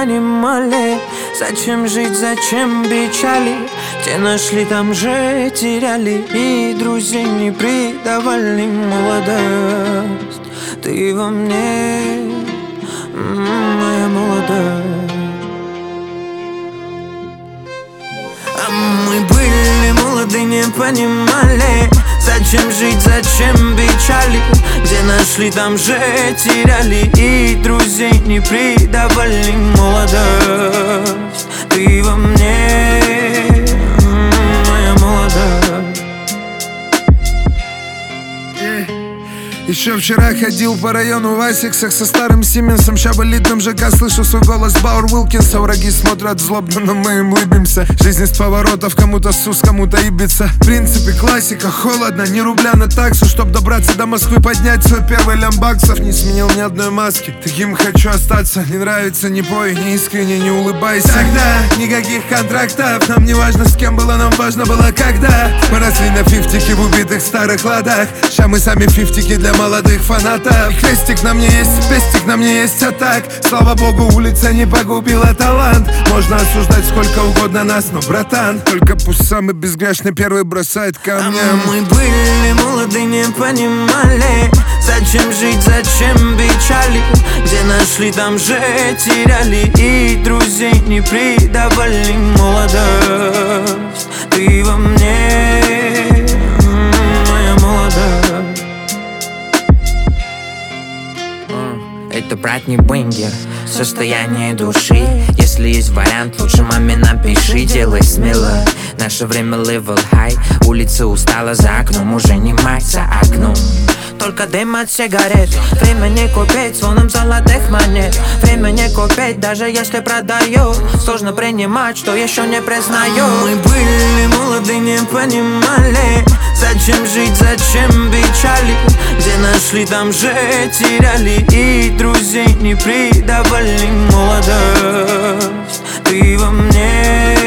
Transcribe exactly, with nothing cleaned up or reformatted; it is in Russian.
понимали, зачем жить, зачем печали. Те нашли, там же теряли, и друзей не предавали. Молодость, ты во мне, моя молодость. А мы были молоды, не понимали, зачем жить, зачем печали. Где нашли, там же теряли, и друзей не предавали. Молодость, ты во мне, моя молодость. Еще вчера ходил по району в Асиксах со старым Сименсом. Ща в элитном ЖК слышу свой голос Бауэр Уилкинса. Враги смотрят злобно, но мы им улыбимся. Жизнь из поворотов, кому-то сус, кому-то ибица. В принципе классика, холодно, ни рубля на таксу. Чтоб добраться до Москвы, поднять свой первый лям баксов. Не сменил ни одной маски, таким хочу остаться. Не нравится, не пой, не искренне, не улыбайся. Тогда никаких контрактов, нам не важно с кем было, нам важно было когда. Мы росли на фифтике в убитых старых ладах. Ща мы сами фифтики для молодых фанатов. Крестик на мне есть, пестик на мне есть, а так, слава богу, улица не погубила талант. Можно осуждать сколько угодно нас, но, братан, только пусть самый безгрешный первый бросает камнем. А мы были молоды, не понимали, зачем жить, зачем печали. Где нашли, там же теряли, и друзей не предавали. Молодость, ты во мне, моя молодость. Это, брат, не бенгер, состояние души. Если есть вариант, лучше маме напиши. Делай смело, наше время level high. Улица устала, за окном уже не мать, за окном только дым от сигарет. Время не купить звоном золотых монет. Время не купить, даже если продаю. Сложно принимать, что еще не признаю. Мы были молоды, не понимали, зачем жить, зачем печали. Где нашли, там же теряли, и друзей не предавали. Молодость, ты во мне,